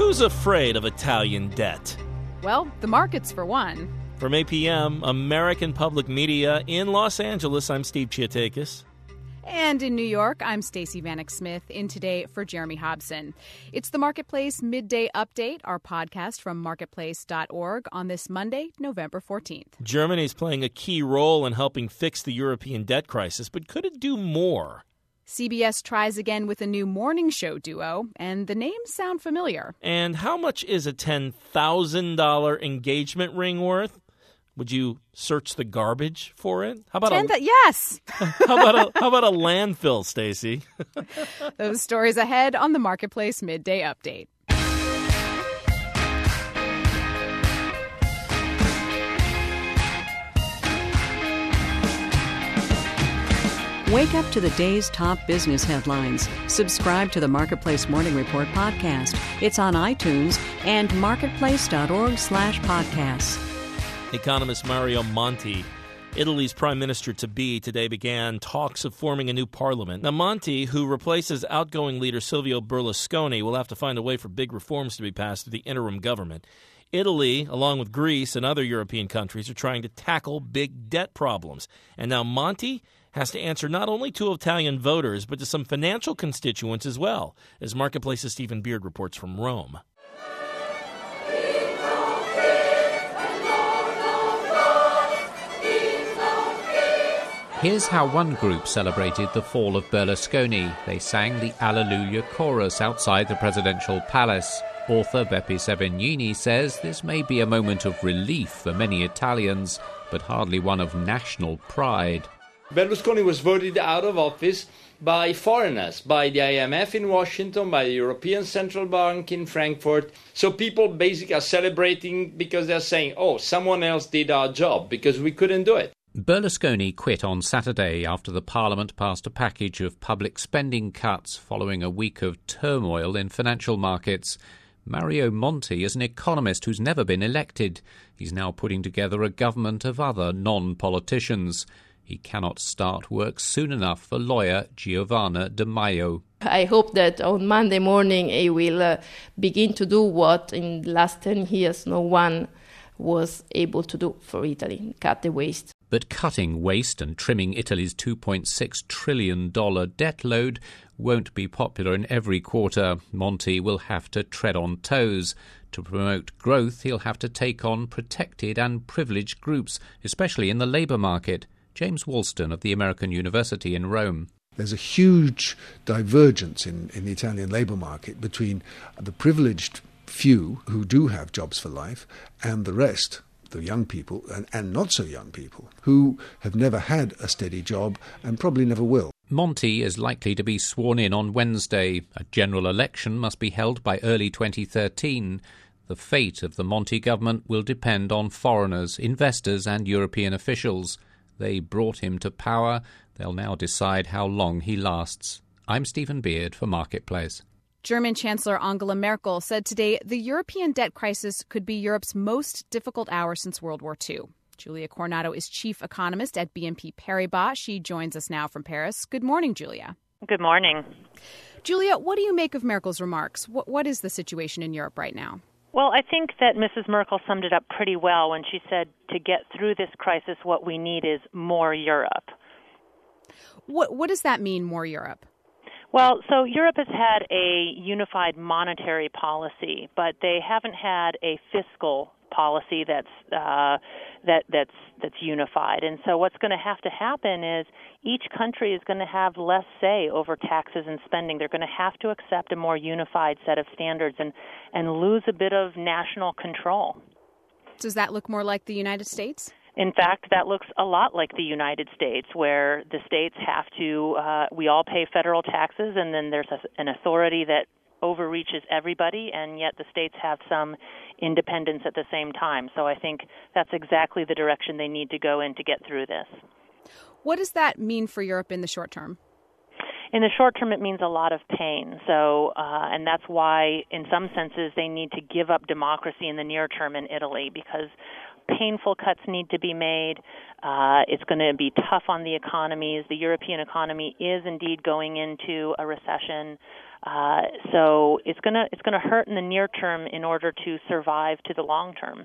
Who's afraid of Italian debt? Well, the markets for one. From APM, American Public Media in Los Angeles, I'm Steve Chiatakis. And in New York, I'm Stacey Vanek Smith, in today for Jeremy Hobson. It's the Marketplace Midday Update, our podcast from marketplace.org on this Monday, November 14th. Germany's playing a key role in helping fix the European debt crisis, but could it do more? CBS tries again with a new morning show duo, and the names sound familiar. And how much is a $10,000 engagement ring worth? Would you search the garbage for it? How about yes. how about a landfill, Stacey? Those stories ahead on the Marketplace Midday Update. Wake up to the day's top business headlines. Subscribe to the Marketplace Morning Report podcast. It's on iTunes and marketplace.org/podcasts. Economist Mario Monti, Italy's prime minister-to-be, today began talks of forming a new parliament. Now, Monti, who replaces outgoing leader Silvio Berlusconi, will have to find a way for big reforms to be passed through the interim government. Italy, along with Greece and other European countries, are trying to tackle big debt problems. And now Monti has to answer not only to Italian voters, but to some financial constituents as well, as Marketplace's Stephen Beard reports from Rome. Here's how one group celebrated the fall of Berlusconi. They sang the Alleluia chorus outside the presidential palace. Author Beppe Severgnini says this may be a moment of relief for many Italians, but hardly one of national pride. Berlusconi was voted out of office by foreigners, by the IMF in Washington, by the European Central Bank in Frankfurt. So people basically are celebrating because they're saying, oh, someone else did our job because we couldn't do it. Berlusconi quit on Saturday after the Parliament passed a package of public spending cuts following a week of turmoil in financial markets. Mario Monti is an economist who's never been elected. He's now putting together a government of other non-politicians. He cannot start work soon enough for lawyer Giovanna De Maio. I hope that on Monday morning he will begin to do what in the last 10 years no one was able to do for Italy, cut the waste. But cutting waste and trimming Italy's $2.6 trillion debt load won't be popular in every quarter. Monti will have to tread on toes. To promote growth, he'll have to take on protected and privileged groups, especially in the labour market. James Woolston of the American University in Rome. There's a huge divergence in the Italian labour market between the privileged few who do have jobs for life and the rest, the young people and not so young people, who have never had a steady job and probably never will. Monti is likely to be sworn in on Wednesday. A general election must be held by early 2013. The fate of the Monti government will depend on foreigners, investors and European officials. They brought him to power. They'll now decide how long he lasts. I'm Stephen Beard for Marketplace. German Chancellor Angela Merkel said today the European debt crisis could be Europe's most difficult hour since World War II. Julia Coronado is chief economist at BNP Paribas. She joins us now from Paris. Good morning, Julia. Good morning. Julia, what do you make of Merkel's remarks? What is the situation in Europe right now? Well, I think that Mrs. Merkel summed it up pretty well when she said to get through this crisis, what we need is more Europe. What does that mean, more Europe? Well, so Europe has had a unified monetary policy, but they haven't had a fiscal policy that's unified. And so what's going to have to happen is each country is going to have less say over taxes and spending. They're going to have to accept a more unified set of standards and lose a bit of national control. Does that look more like the United States? In fact, that looks a lot like the United States, where the states have to, we all pay federal taxes, and then there's an authority that overreaches everybody, and yet the states have some independence at the same time. So I think that's exactly the direction they need to go in to get through this. What does that mean for Europe in the short term? In the short term, it means a lot of pain. So, and that's why, in some senses, they need to give up democracy in the near term in Italy, because painful cuts need to be made. It's going to be tough on the economies. The European economy is indeed going into a recession. So it's gonna hurt in the near term in order to survive to the long term.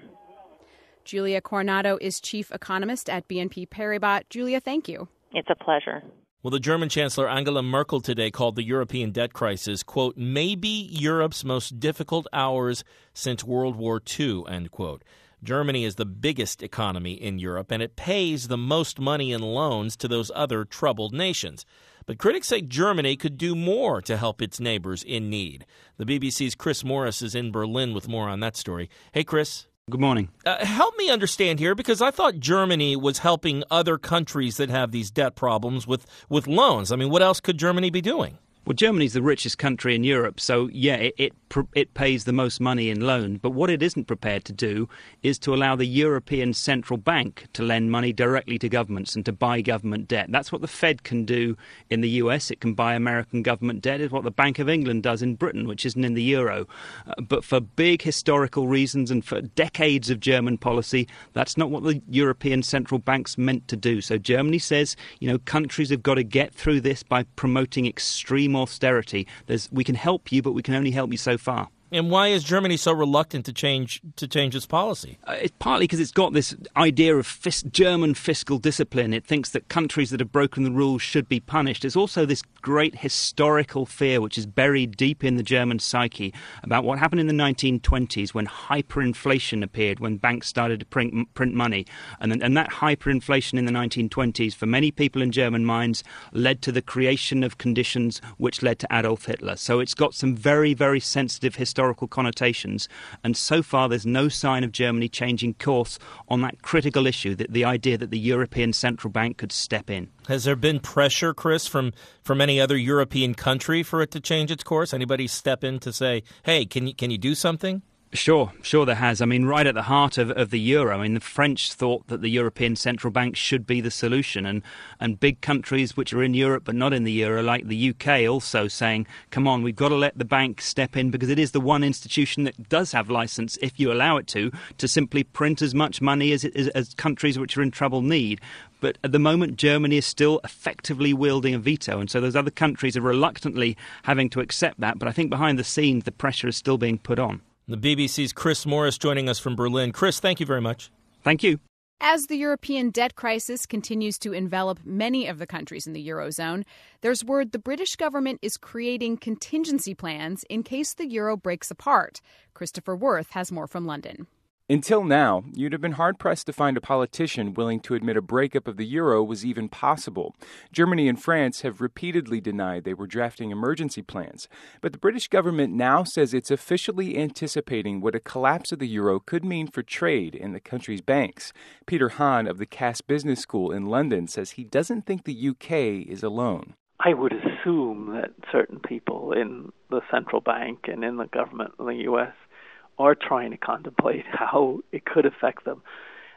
Julia Coronado is chief economist at BNP Paribas. Julia, thank you. It's a pleasure. Well, the German Chancellor Angela Merkel today called the European debt crisis, quote, maybe Europe's most difficult hours since World War II, end quote. Germany is the biggest economy in Europe, and it pays the most money in loans to those other troubled nations. But critics say Germany could do more to help its neighbors in need. The BBC's Chris Morris is in Berlin with more on that story. Hey, Chris. Good morning. Help me understand here, because I thought Germany was helping other countries that have these debt problems with loans. I mean, what else could Germany be doing? Well, Germany's the richest country in Europe, so yeah, it pays the most money in loan. But what it isn't prepared to do is to allow the European Central Bank to lend money directly to governments and to buy government debt. That's what the Fed can do in the US. It can buy American government debt. It's what the Bank of England does in Britain, which isn't in the euro. But for big historical reasons and for decades of German policy, that's not what the European Central Bank's meant to do. So Germany says, countries have got to get through this by promoting extreme austerity. We can help you, but we can only help you so far. And why is Germany so reluctant to change its policy? It's partly because it's got this idea of German fiscal discipline. It thinks that countries that have broken the rules should be punished. It's also this great historical fear which is buried deep in the German psyche about what happened in the 1920s when hyperinflation appeared, when banks started to print money. And that hyperinflation in the 1920s, for many people in German minds, led to the creation of conditions which led to Adolf Hitler. So it's got some very, very sensitive historical connotations, and so far there's no sign of Germany changing course on that critical issue, that the idea that the European Central Bank could step in. Has there been pressure, Chris, from any other European country for it to change its course? Anybody step in to say, hey, can you do something? Sure there has. I mean, right at the heart of the euro, the French thought that the European Central Bank should be the solution, and big countries which are in Europe but not in the euro, like the UK, also saying, come on, we've got to let the bank step in, because it is the one institution that does have license, if you allow it to simply print as much money as countries which are in trouble need. But at the moment, Germany is still effectively wielding a veto, and so those other countries are reluctantly having to accept that. But I think behind the scenes, the pressure is still being put on. The BBC's Chris Morris joining us from Berlin. Chris, thank you very much. Thank you. As the European debt crisis continues to envelop many of the countries in the Eurozone, there's word the British government is creating contingency plans in case the euro breaks apart. Christopher Worth has more from London. Until now, you'd have been hard-pressed to find a politician willing to admit a breakup of the euro was even possible. Germany and France have repeatedly denied they were drafting emergency plans. But the British government now says it's officially anticipating what a collapse of the euro could mean for trade in the country's banks. Peter Hahn of the Cass Business School in London says he doesn't think the UK is alone. I would assume that certain people in the central bank and in the government in the US are trying to contemplate how it could affect them.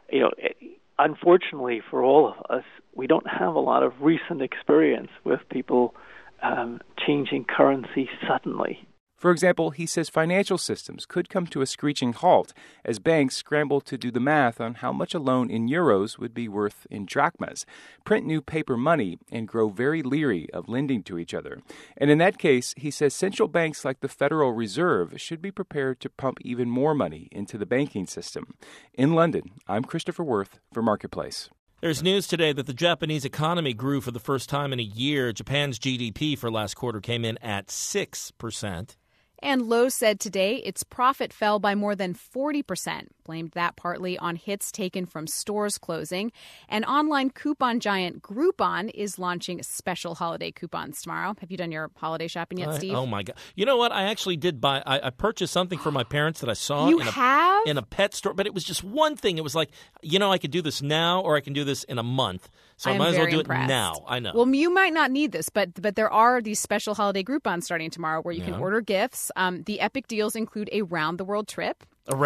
Unfortunately for all of us, we don't have a lot of recent experience with people changing currency suddenly. For example, he says financial systems could come to a screeching halt as banks scramble to do the math on how much a loan in euros would be worth in drachmas, print new paper money, and grow very leery of lending to each other. And in that case, he says central banks like the Federal Reserve should be prepared to pump even more money into the banking system. In London, I'm Christopher Worth for Marketplace. There's news today that the Japanese economy grew for the first time in a year. Japan's GDP for last quarter came in at 6%. And Lowe's said today its profit fell by more than 40%, blamed that partly on hits taken from stores closing. And online coupon giant Groupon is launching special holiday coupons tomorrow. Have you done your holiday shopping yet, Steve? Oh, my God. You know what? I actually did buy. I purchased something for my parents that I saw in a pet store, but it was just one thing. It was like, I could do this now or I can do this in a month. So I might as well do it now. I know. Well, you might not need this, but there are these special holiday Groupons starting tomorrow where you can order gifts. The epic deals include a round-the-world trip.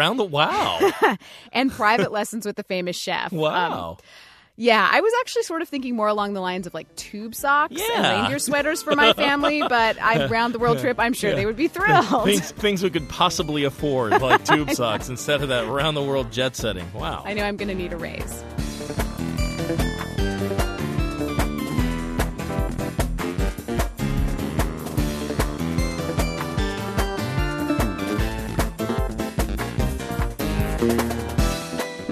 Wow. And private lessons with the famous chef. Wow. Yeah, I was actually sort of thinking more along the lines of like tube socks and reindeer sweaters for my family, but round-the-world trip, I'm sure they would be thrilled. Things we could possibly afford, like tube socks, instead of that round-the-world jet setting. Wow. I know I'm going to need a raise.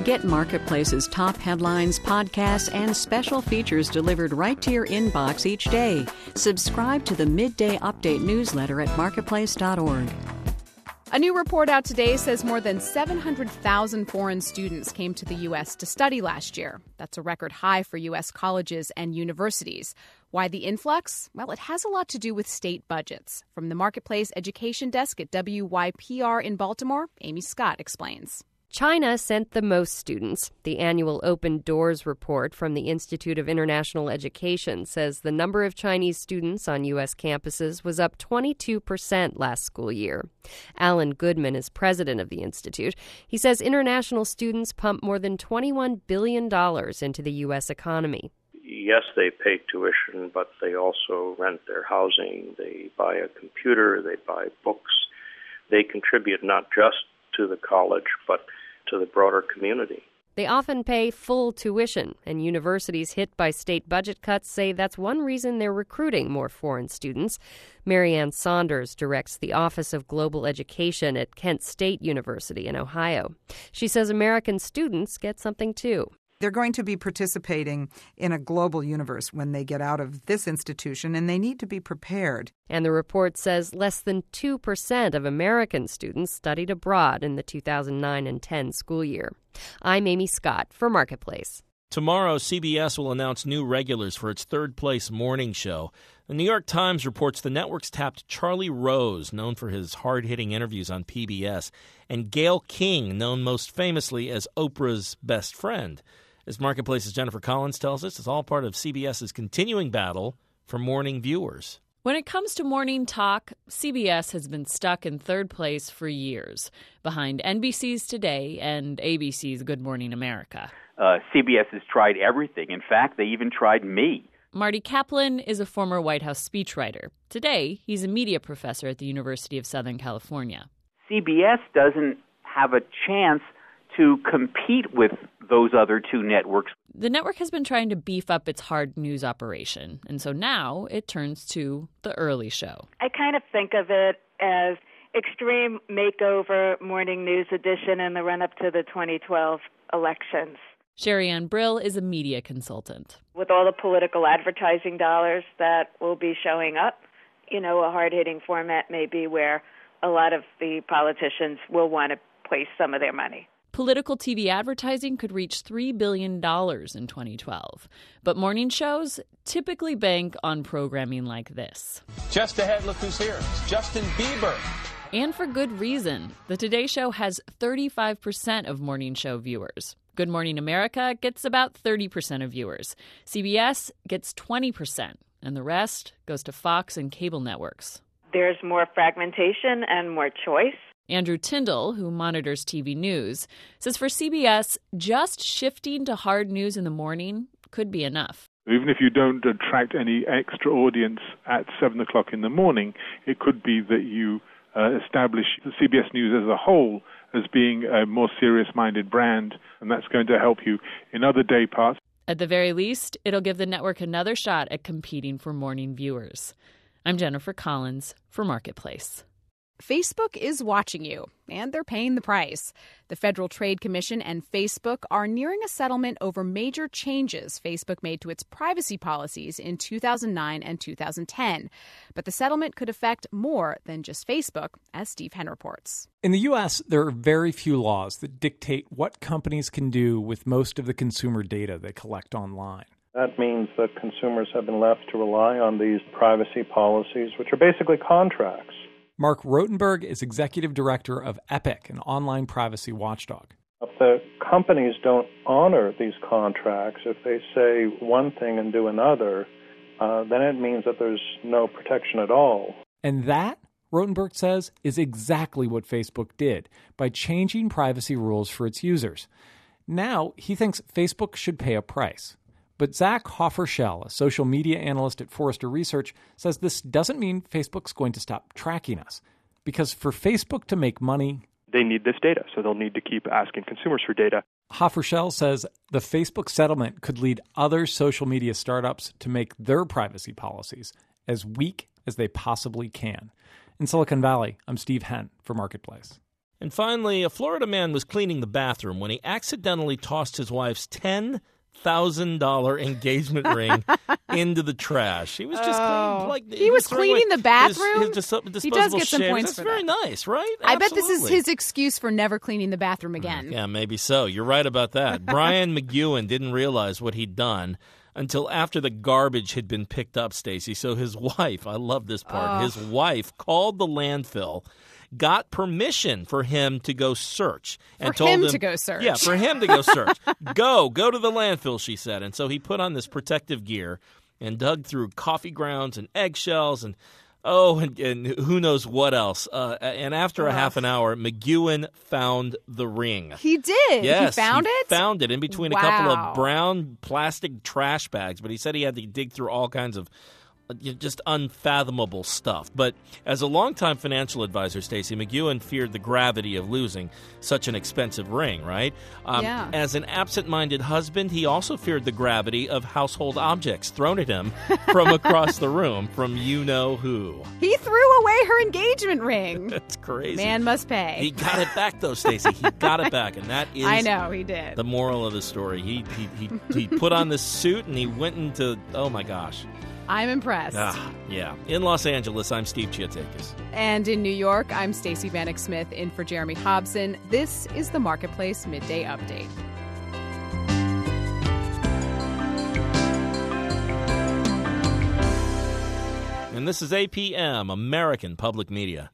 Get Marketplace's top headlines, podcasts, and special features delivered right to your inbox each day. Subscribe to the Midday Update newsletter at marketplace.org. A new report out today says more than 700,000 foreign students came to the U.S. to study last year. That's a record high for U.S. colleges and universities. Why the influx? Well, it has a lot to do with state budgets. From the Marketplace Education Desk at WYPR in Baltimore, Amy Scott explains. China sent the most students. The annual Open Doors report from the Institute of International Education says the number of Chinese students on U.S. campuses was up 22% last school year. Alan Goodman is president of the institute. He says international students pump more than $21 billion into the U.S. economy. Yes, they pay tuition, but they also rent their housing, they buy a computer, they buy books. They contribute not just to the college, but to the broader community. They often pay full tuition, and universities hit by state budget cuts say that's one reason they're recruiting more foreign students. Marianne Saunders directs the Office of Global Education at Kent State University in Ohio. She says American students get something too. They're going to be participating in a global universe when they get out of this institution, and they need to be prepared. And the report says less than 2% of American students studied abroad in the 2009 and 10 school year. I'm Amy Scott for Marketplace. Tomorrow, CBS will announce new regulars for its third-place morning show. The New York Times reports the network's tapped Charlie Rose, known for his hard-hitting interviews on PBS, and Gayle King, known most famously as Oprah's best friend. As Marketplace's Jennifer Collins tells us, it's all part of CBS's continuing battle for morning viewers. When it comes to morning talk, CBS has been stuck in third place for years, behind NBC's Today and ABC's Good Morning America. CBS has tried everything. In fact, they even tried me. Marty Kaplan is a former White House speechwriter. Today, he's a media professor at the University of Southern California. CBS doesn't have a chance to compete with those other two networks. The network has been trying to beef up its hard news operation, and so now it turns to The Early Show. I kind of think of it as extreme makeover morning news edition in the run-up to the 2012 elections. Sherry Ann Brill is a media consultant. With all the political advertising dollars that will be showing up, a hard-hitting format may be where a lot of the politicians will want to place some of their money. Political TV advertising could reach $3 billion in 2012. But morning shows typically bank on programming like this. Just ahead, look who's here. It's Justin Bieber. And for good reason. The Today Show has 35% of morning show viewers. Good Morning America gets about 30% of viewers. CBS gets 20%, and the rest goes to Fox and cable networks. There's more fragmentation and more choice. Andrew Tyndall, who monitors TV news, says for CBS, just shifting to hard news in the morning could be enough. Even if you don't attract any extra audience at 7 o'clock in the morning, it could be that you establish CBS News as a whole as being a more serious-minded brand, and that's going to help you in other day parts. At the very least, it'll give the network another shot at competing for morning viewers. I'm Jennifer Collins for Marketplace. Facebook is watching you, and they're paying the price. The Federal Trade Commission and Facebook are nearing a settlement over major changes Facebook made to its privacy policies in 2009 and 2010. But the settlement could affect more than just Facebook, as Steve Henn reports. In the U.S., there are very few laws that dictate what companies can do with most of the consumer data they collect online. That means that consumers have been left to rely on these privacy policies, which are basically contracts. Mark Rotenberg is executive director of Epic, an online privacy watchdog. If the companies don't honor these contracts, if they say one thing and do another, then it means that there's no protection at all. And that, Rotenberg says, is exactly what Facebook did by changing privacy rules for its users. Now, he thinks Facebook should pay a price. But Zach Hoffershell, a social media analyst at Forrester Research, says this doesn't mean Facebook's going to stop tracking us. Because for Facebook to make money, they need this data, so they'll need to keep asking consumers for data. Hoffershell says the Facebook settlement could lead other social media startups to make their privacy policies as weak as they possibly can. In Silicon Valley, I'm Steve Henn for Marketplace. And finally, a Florida man was cleaning the bathroom when he accidentally tossed his wife's $10,000 engagement ring into the trash. He was just he was cleaning the bathroom. His disposable he does get some points That's for very that. nice, right? I bet this is his excuse for never cleaning the bathroom again. Yeah, maybe so. You're right about that. Brian McEwen didn't realize what he'd done until after the garbage had been picked up, Stacey. So his wife, I love this part, his wife called the landfill, got permission for him to go search. And told him to go search. Yeah, for him to go search. Go to the landfill, she said. And so he put on this protective gear and dug through coffee grounds and eggshells and who knows what else. And after a half an hour, McEwen found the ring. He did? Yes. He found it? Found it in between a couple of brown plastic trash bags. But he said he had to dig through all kinds of just unfathomable stuff. But as a longtime financial advisor, Stacey, McEwen feared the gravity of losing such an expensive ring, right? As an absent-minded husband, he also feared the gravity of household objects thrown at him from across the room from you-know-who. He threw away her engagement ring. That's crazy. Man must pay. He got it back, though, Stacey. He got it back, and that is I know, he did. The moral of the story. He put on this suit, and he went into, oh, my gosh. I'm impressed. Yeah. In Los Angeles, I'm Steve Chiatakis. And in New York, I'm Stacey Vanek Smith in for Jeremy Hobson. This is the Marketplace Midday Update. And this is APM, American Public Media.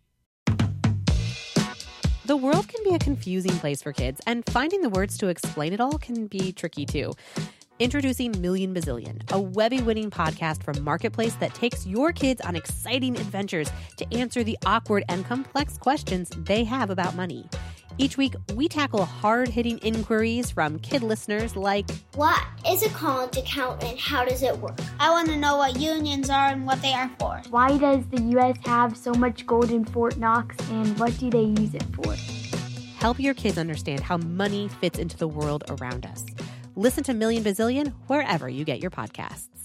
The world can be a confusing place for kids, and finding the words to explain it all can be tricky too. Introducing Million Bazillion, a Webby-winning podcast from Marketplace that takes your kids on exciting adventures to answer the awkward and complex questions they have about money. Each week, we tackle hard-hitting inquiries from kid listeners like, what is a college account and how does it work? I want to know what unions are and what they are for. Why does the U.S. have so much gold in Fort Knox and what do they use it for? Help your kids understand how money fits into the world around us. Listen to Million Bazillion wherever you get your podcasts.